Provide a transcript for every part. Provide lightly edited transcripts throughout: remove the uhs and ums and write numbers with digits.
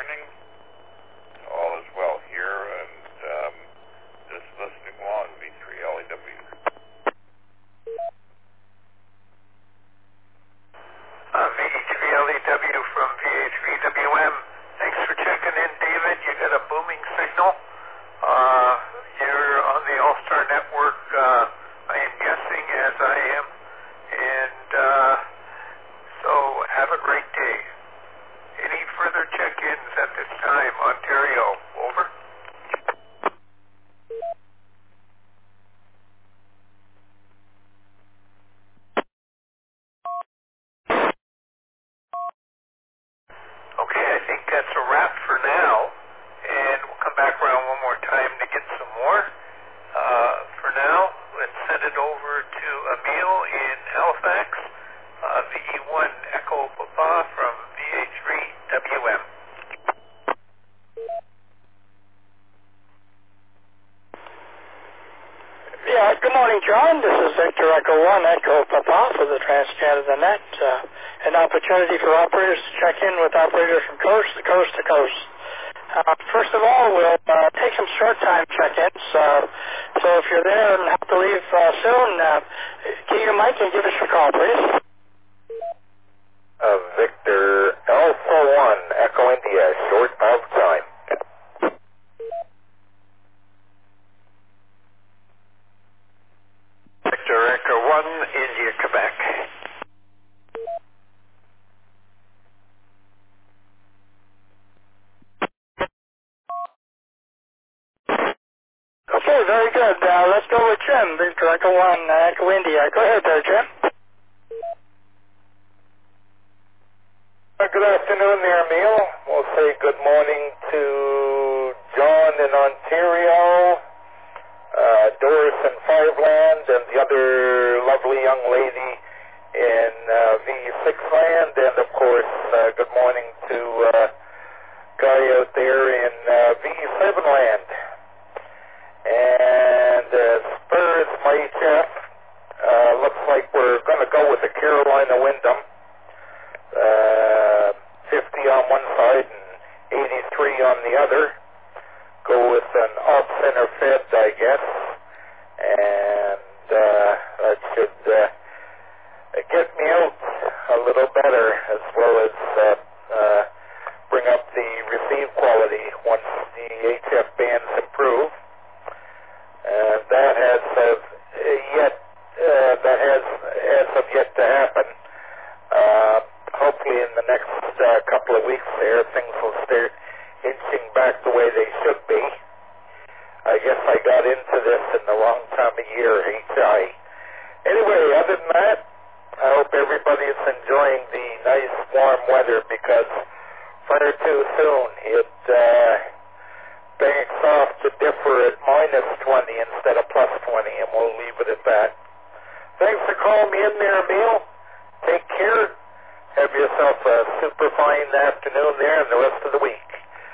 morning. All is well here, and just listening along, V3LEW. V3LEW from VHVWM. Thanks for checking in, David. You got a booming signal. You're on the All-Star Network, I am guessing, as I am. And so have a great day. Any further check-ins at this time? Ontario, over. Okay, I think that's a wrap for now. And we'll come back around one more time to get some more. For now, let's send it over to Emil in Halifax, VE1 Echo Papa from VH3WM. Yeah, good morning, John. This is Victor Echo 1 Echo Papa for the TransCanada Net. An opportunity for operators to check in with operators from coast to coast to coast. First of all, we'll take some short time check-ins. So if you're there and have to leave soon, key your mic and give us your call, please. Victor Alpha 1 Echo India, short of time. Victor Echo 1, India, Quebec. Okay, very good. Let's go with Jim, Victor Echo 1 Echo India. Go ahead there, Jim. Good afternoon there, Emil. We'll say good morning to John in Ontario, Doris in Fiveland, and the other lovely young lady in V6 land, and of course, good morning to Guy out there in V7 land. And as far as my HF, looks like we're going to go with the Carolina Wyndham. 50 on one side and 83 on the other. Go with an off-center fed, I guess. And that should get me out a little better, as well as bring up the receive quality once the HF bands improve. That has as of yet to happen. Hopefully in the next couple of weeks there, things will start inching back the way they should be. I guess I got into this in the wrong time of year, HI. Anyway, other than that, I hope everybody's enjoying the nice warm weather, because far too soon it banks off to differ at -20 instead of +20, and we'll leave it at that. Thanks for calling me in there, Emil. Take care. Have yourself a super fine afternoon there and the rest of the week.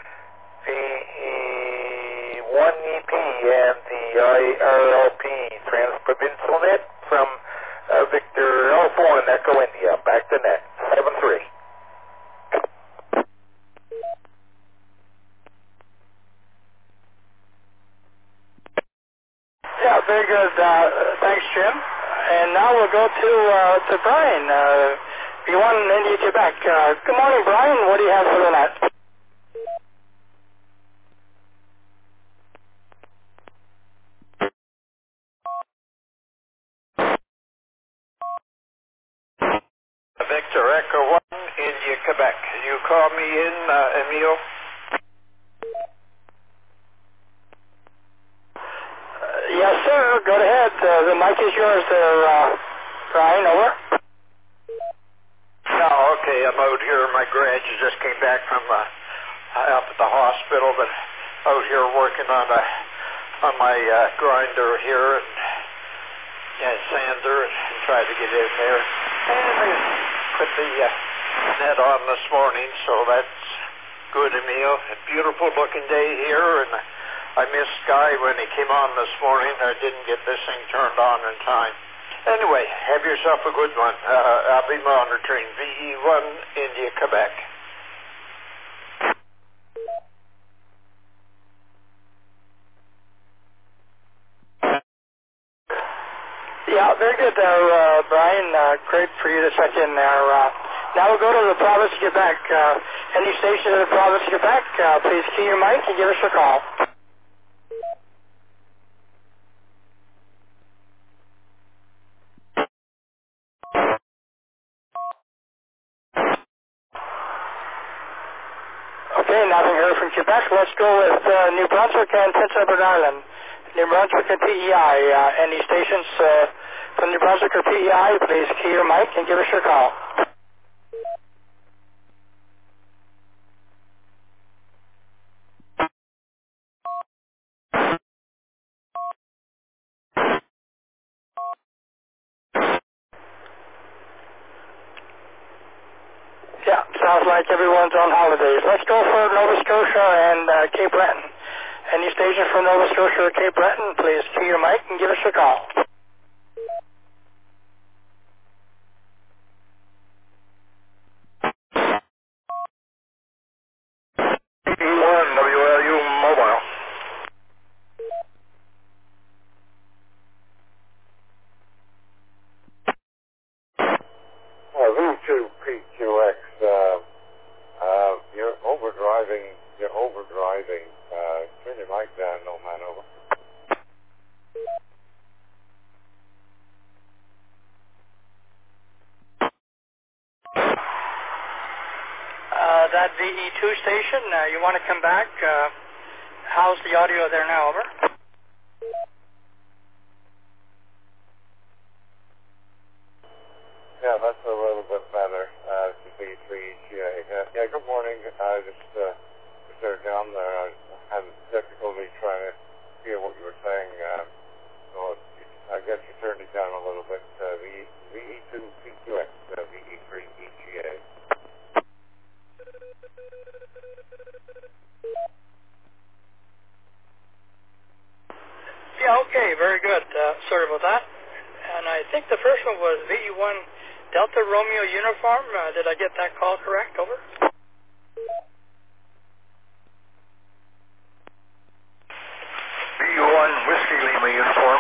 The 1EP and the IRLP Transprovincial Net from Victor Alpha 1 Echo India. Back to net. 7-3. Yeah, very good. Thanks, Jim. And now we'll go to Brian, V1 India, Quebec. Good morning, Brian. What do you have for the net? Victor Echo 1, India, Quebec. You call me in, Emil? Yes, sir. Go ahead. The mic is yours there, Brian. Over. No, okay. I'm out here in my garage. I just came back from up at the hospital, but out here working on my grinder here and sander and try to get in there. And I put the net on this morning, so that's good, Emil. A beautiful looking day here, and I missed Guy when he came on this morning. I didn't get this thing turned on in time. Anyway, have yourself a good one. I'll be monitoring VE1 India, Quebec. Yeah, very good there, Brian. Great for you to check in there. Now we'll go to the province of Quebec. Any station in the province of Quebec, please key your mic and give us a call. Okay, nothing heard from Quebec. Let's go with New Brunswick and Prince Edward Island. New Brunswick and PEI. Any stations from New Brunswick or PEI, please key your mic and give us your call. Yeah, sounds like everyone's on holidays. Let's go for Nova Scotia and Cape Breton. Any station from Nova Scotia or Cape Breton, please key your mic and give us a call. E1 WLU Mobile. V2PQX, you're overdriving. Turn your mic down, no man, over. That VE2 station, you want to come back? How's the audio there now, over? Yeah, that's a little bit better. V3GA. Yeah, good morning. Just down there. I had difficulty trying to hear what you were saying. So I guess you turned it down a little bit. VE2PQX, VE3EGA. Yeah, okay, very good. Sorry about that. And I think the first one was VE1 Delta Romeo Uniform. Did I get that call correct? Over. VE1 Whiskey Lima Uniform.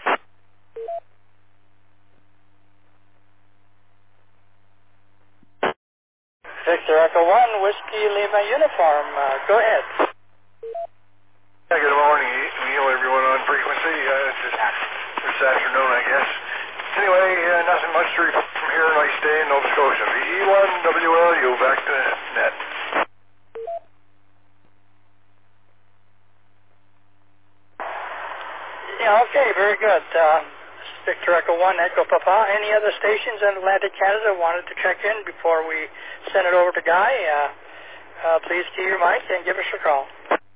Victor Echo 1 Whiskey Lima Uniform. Go ahead. Yeah, good morning, everyone on frequency. This afternoon, I guess. Anyway, nothing much to report from here. Nice day in Nova Scotia. VE1 WLU, back to net. Yeah, okay, very good. This is Victor Echo 1 Echo Papa. Any other stations in Atlantic Canada wanted to check in before we send it over to Guy? Please key your mic and give us a call.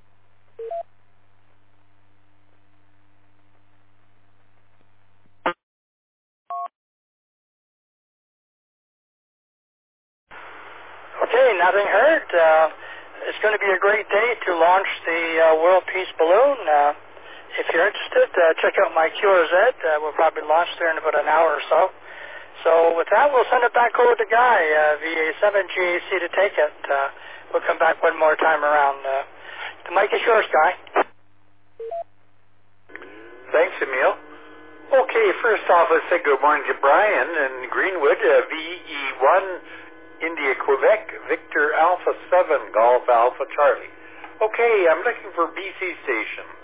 Okay, nothing heard. It's going to be a great day to launch the World Peace Balloon. If you're interested, check out my QRZ. We'll probably launch there in about an hour or so. So with that, we'll send it back over to Guy via 7GAC to take it. We'll come back one more time around. The mic is yours, Guy. Thanks, Emil. Okay, first off, let's say good morning to Brian in Greenwood, VE1 India, Quebec, Victor Alpha 7, Golf Alpha Charlie. Okay, I'm looking for BC stations.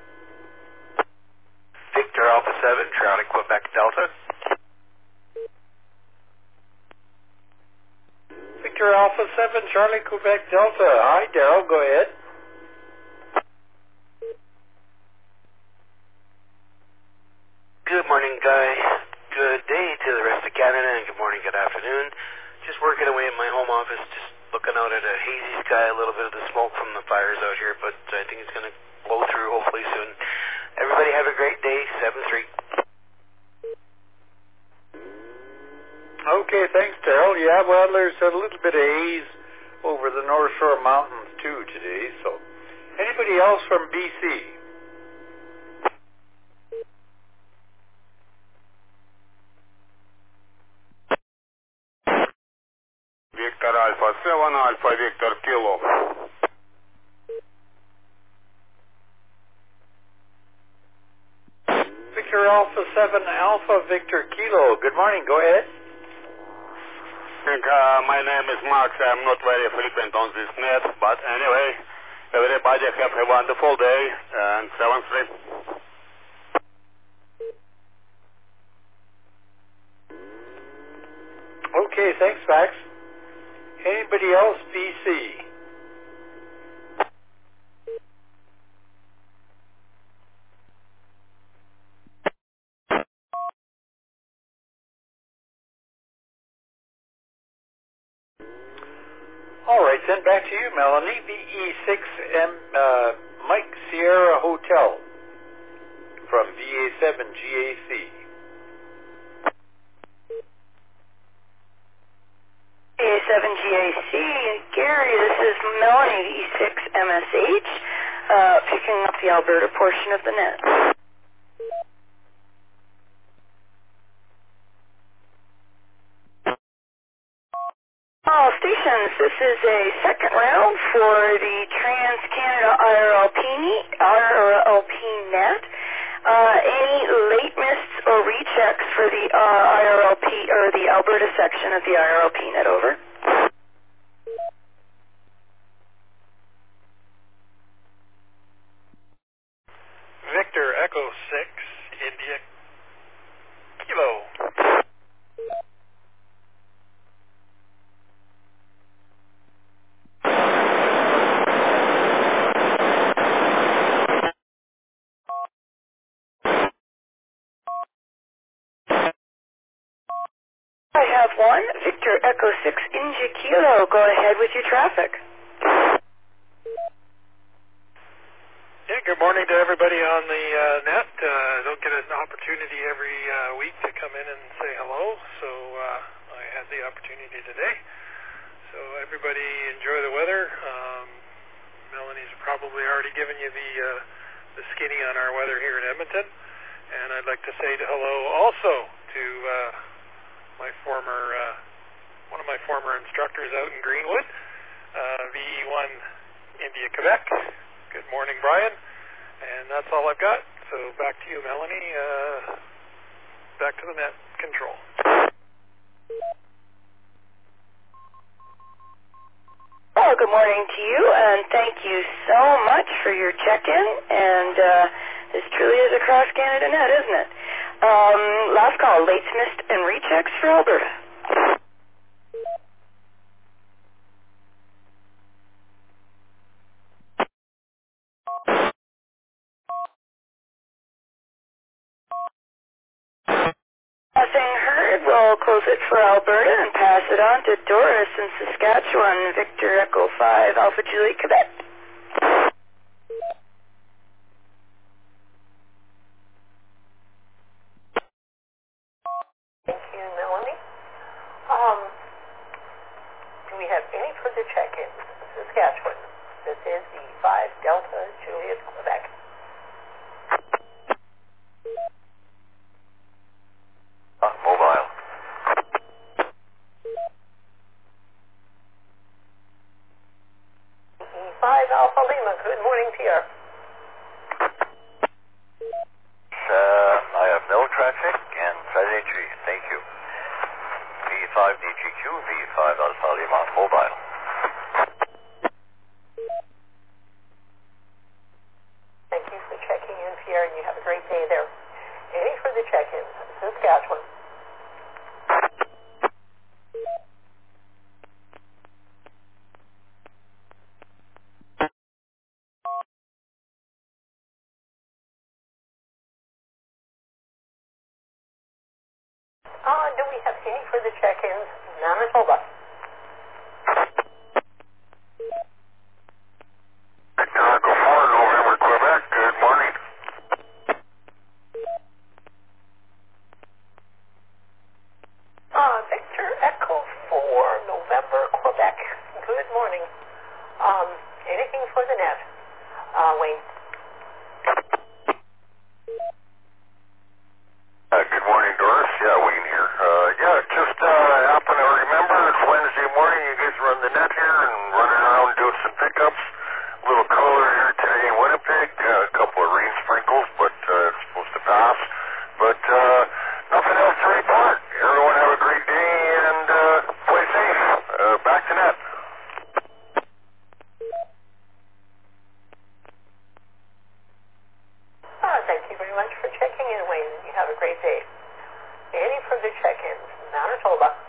Victor Alpha 7, Charlie, Quebec, Delta. Victor Alpha 7, Charlie, Quebec, Delta. Hi, Daryl, go ahead. Good morning, Guy. Good day to the rest of Canada, and good morning, good afternoon. Just working away in my home office, just looking out at a hazy sky, a little bit of the smoke from the fires out here, but I think it's going to blow through hopefully soon. Everybody have a great day, 7-3. Okay, thanks, Daryl. Yeah, well, there's a little bit of haze over the North Shore Mountains, too, today, so. Anybody else from BC? Victor Alpha 7, Alpha Victor Kilo. Victor Victor Alpha 7 Alpha Victor Kilo. Good morning. Go ahead. My name is Max. I'm not very frequent on this net, but anyway, everybody have a wonderful day and 7-3. Okay, thanks, Max. Anybody else, BC? All right, then back to you, Melanie. VE6M Mike Sierra Hotel from VA7 GAC. VA7GAC, Gary, this is Melanie, E6MSH, picking up the Alberta portion of the net. All stations, this is a second round for the Trans-Canada IRLP net. Any late mists or rechecks for the IRLP or the Alberta section of the IRLP net, over. Victor Echo 6, India Kilo. I have one, Victor Echo 6, India Kilo. Go ahead with your traffic. Yeah, good morning to everybody on the net. Don't get an opportunity every week to come in and say hello, so I had the opportunity today. So everybody enjoy the weather. Melanie's probably already given you the skinny on our weather here in Edmonton, and I'd like to say hello also to my former one of my former instructors out in Greenwood, VE1 India Quebec. Good morning, Brian. And that's all I've got. So back to you, Melanie. Back to the net control. Well, good morning to you, and thank you so much for your check-in. And this truly is a cross-Canada net, isn't it? Last call, late mist and rechecks for Alberta. Nothing heard. We'll close it for Alberta and pass it on to Doris in Saskatchewan. Victor Echo 5, Alpha Juliet, Quebec. Thank you, Melanie. Do we have any further check-ins? Saskatchewan. This is the 5 Delta Juliet, Quebec. Mobile. E5 Alpha Lima. Good morning, Pierre. I have no traffic and strategy. Thank you. V5 DGQ, V5 Alpha Lima, mobile. Thank you for checking in, Pierre, and you have a great day there. Any further check-ins? Saskatchewan. Do we have any further check-ins? Manitoba. Victor Echo 4, November, Quebec. Good morning. Victor Echo 4, November, Quebec. Good morning. Anything for the net? Wayne. Good morning, Doris. Yeah, Wayne here. Just happen to remember it's Wednesday morning. You guys are on the net here and running around doing some pickups. A little cooler here today in Winnipeg. A couple of rain sprinkles, but it's supposed to pass. in Manitoba.